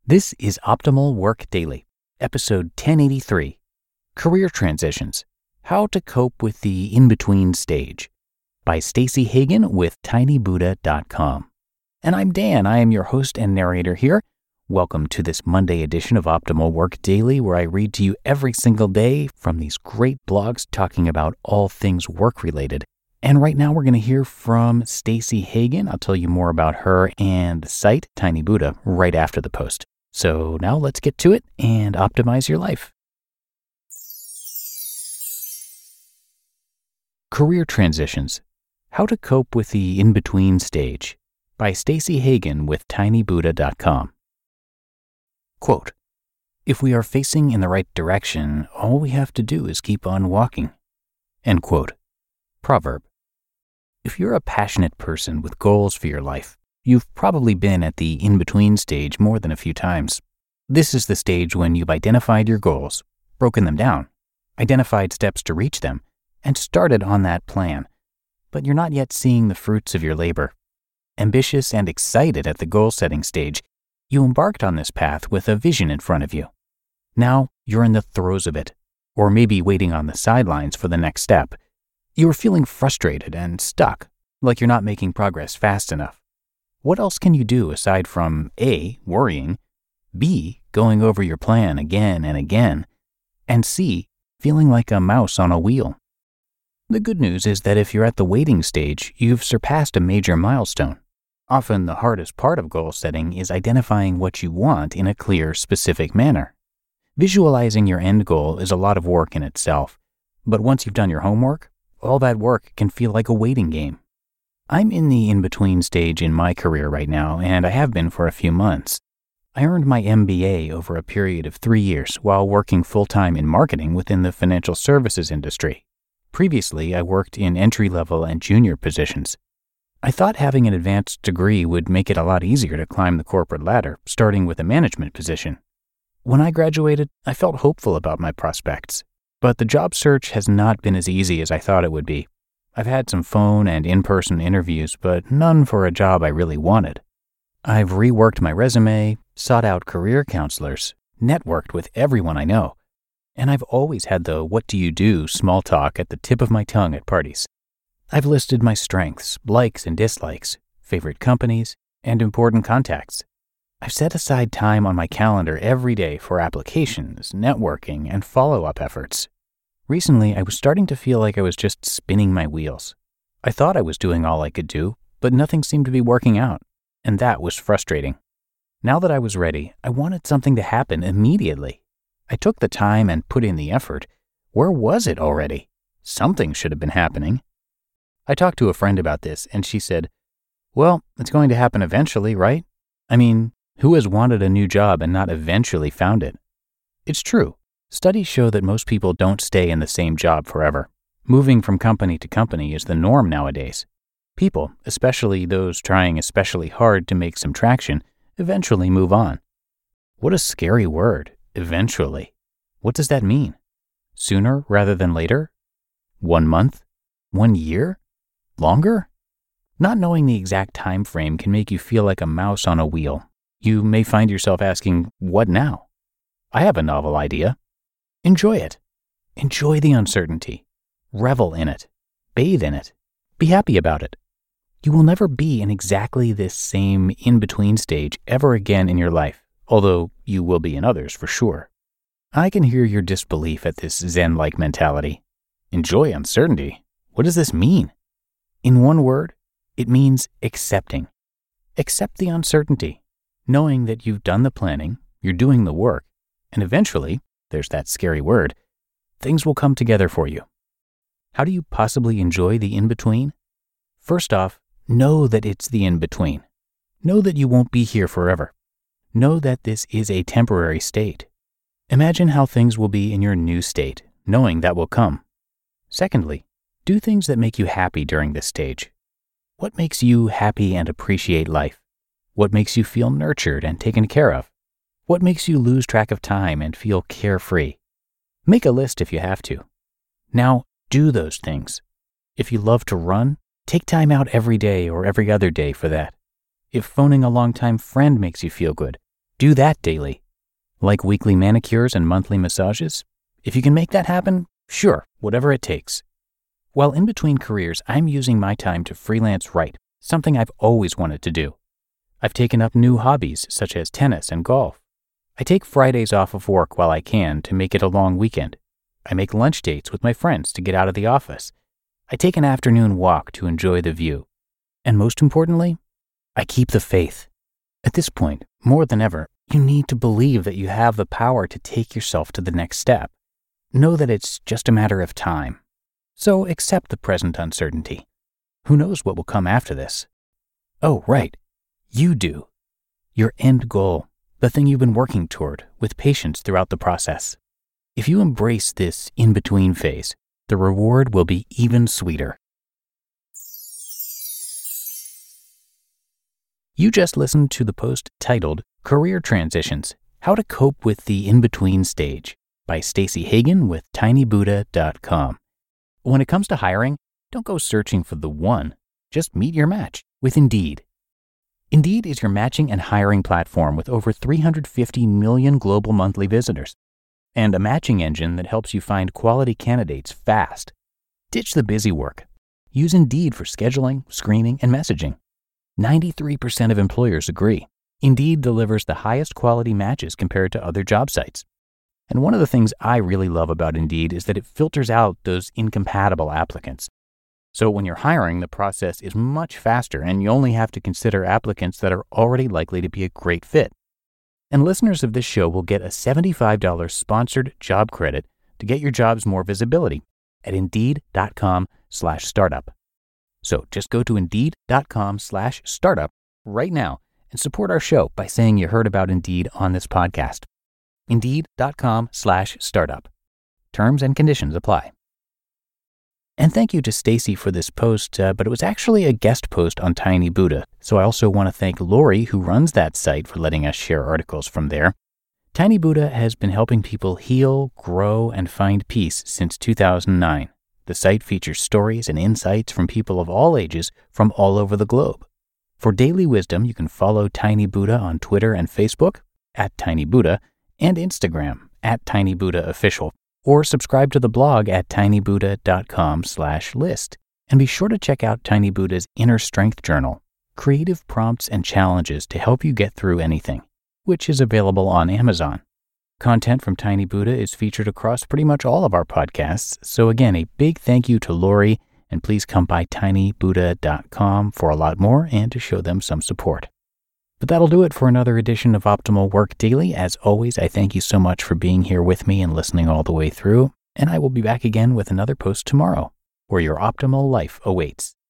This is Optimal Work Daily, episode 1083, Career Transitions, How to Cope with the In-Between Stage, by Stacey Hagan with tinybuddha.com. And I'm Dan. I am your host and narrator here. Welcome to this Monday edition of Optimal Work Daily, where I read to you every single day from these great blogs talking about all things work-related. And right now we're going to hear from Stacey Hagan. I'll tell you more about her and the site, Tiny Buddha, right after the post. So now let's get to it and optimize your life. Career Transitions, How to Cope with the In-Between Stage, by Stacey Hagan with tinybuddha.com. Quote, "If we are facing in the right direction, all we have to do is keep on walking." End quote. Proverb. If you're a passionate person with goals for your life, you've probably been at the in-between stage more than a few times. This is the stage when you've identified your goals, broken them down, identified steps to reach them, and started on that plan. But you're not yet seeing the fruits of your labor. Ambitious and excited at the goal-setting stage, you embarked on this path with a vision in front of you. Now you're in the throes of it, or maybe waiting on the sidelines for the next step. You are feeling frustrated and stuck, like you're not making progress fast enough. What else can you do aside from A, worrying, B, going over your plan again and again, and C, feeling like a mouse on a wheel? The good news is that if you're at the waiting stage, you've surpassed a major milestone. Often the hardest part of goal setting is identifying what you want in a clear, specific manner. Visualizing your end goal is a lot of work in itself, but once you've done your homework, all that work can feel like a waiting game. I'm in the in-between stage in my career right now, and I have been for a few months. I earned my MBA over a period of 3 years while working full-time in marketing within the financial services industry. Previously, I worked in entry-level and junior positions. I thought having an advanced degree would make it a lot easier to climb the corporate ladder, starting with a management position. When I graduated, I felt hopeful about my prospects. But the job search has not been as easy as I thought it would be. I've had some phone and in-person interviews, but none for a job I really wanted. I've reworked my resume, sought out career counselors, networked with everyone I know, and I've always had the what do you do small talk at the tip of my tongue at parties. I've listed my strengths, likes and dislikes, favorite companies, and important contacts. I've set aside time on my calendar every day for applications, networking, and follow-up efforts. Recently, I was starting to feel like I was just spinning my wheels. I thought I was doing all I could do, but nothing seemed to be working out, and that was frustrating. Now that I was ready, I wanted something to happen immediately. I took the time and put in the effort. Where was it already? Something should have been happening. I talked to a friend about this, and she said, "Well, it's going to happen eventually, right? I mean, who has wanted a new job and not eventually found it?" It's true. Studies show that most people don't stay in the same job forever. Moving from company to company is the norm nowadays. People, especially those trying especially hard to make some traction, eventually move on. What a scary word, eventually. What does that mean? Sooner rather than later? 1 month? 1 year? Longer? Not knowing the exact time frame can make you feel like a mouse on a wheel. You may find yourself asking, what now? I have a novel idea. Enjoy it. Enjoy the uncertainty. Revel in it. Bathe in it. Be happy about it. You will never be in exactly this same in-between stage ever again in your life, although you will be in others for sure. I can hear your disbelief at this Zen-like mentality. Enjoy uncertainty. What does this mean? In one word, it means accepting. Accept the uncertainty, knowing that you've done the planning, you're doing the work, and eventually, there's that scary word, things will come together for you. How do you possibly enjoy the in-between? First off, know that it's the in-between. Know that you won't be here forever. Know that this is a temporary state. Imagine how things will be in your new state, knowing that will come. Secondly, do things that make you happy during this stage. What makes you happy and appreciate life? What makes you feel nurtured and taken care of? What makes you lose track of time and feel carefree? Make a list if you have to. Now, do those things. If you love to run, take time out every day or every other day for that. If phoning a longtime friend makes you feel good, Do that daily. Like weekly manicures and monthly massages? If you can make that happen, sure, whatever it takes. While in between careers, I'm using my time to freelance write, something I've always wanted to do. I've taken up new hobbies such as tennis and golf. I take Fridays off of work while I can to make it a long weekend. I make lunch dates with my friends to get out of the office. I take an afternoon walk to enjoy the view. And most importantly, I keep the faith. At this point, more than ever, you need to believe that you have the power to take yourself to the next step. Know that it's just a matter of time. So accept the present uncertainty. Who knows what will come after this? Oh, right. You do. Your end goal, the thing you've been working toward with patience throughout the process. If you embrace this in-between phase, the reward will be even sweeter. You just listened to the post titled Career Transitions: How to Cope with the In-Between Stage by Stacey Hagan with tinybuddha.com. When it comes to hiring, don't go searching for the one. Just meet your match with Indeed. Indeed is your matching and hiring platform with over 350 million global monthly visitors and a matching engine that helps you find quality candidates fast. Ditch the busy work. Use Indeed for scheduling, screening, and messaging. 93% of employers agree. Indeed delivers the highest quality matches compared to other job sites. And one of the things I really love about Indeed is that it filters out those incompatible applicants. So when you're hiring, the process is much faster and you only have to consider applicants that are already likely to be a great fit. And listeners of this show will get a $75 sponsored job credit to get your jobs more visibility at Indeed.com/startup. So just go to Indeed.com/startup right now and support our show by saying you heard about Indeed on this podcast. Indeed.com/startup. Terms and conditions apply. And thank you to Stacey for this post, but it was actually a guest post on Tiny Buddha, so I also want to thank Lori, who runs that site, for letting us share articles from there. Tiny Buddha has been helping people heal, grow, and find peace since 2009. The site features stories and insights from people of all ages from all over the globe. For daily wisdom, you can follow Tiny Buddha on Twitter and Facebook @TinyBuddha and Instagram @TinyBuddhaOfficial, or subscribe to the blog at tinybuddha.com/list. And be sure to check out Tiny Buddha's Inner Strength Journal, creative prompts and challenges to help you get through anything, which is available on Amazon. Content from Tiny Buddha is featured across pretty much all of our podcasts, so again, a big thank you to Lori, and please come by tinybuddha.com for a lot more and to show them some support. But that'll do it for another edition of Optimal Work Daily. As always, I thank you so much for being here with me and listening all the way through, and I will be back again with another post tomorrow, where your optimal life awaits.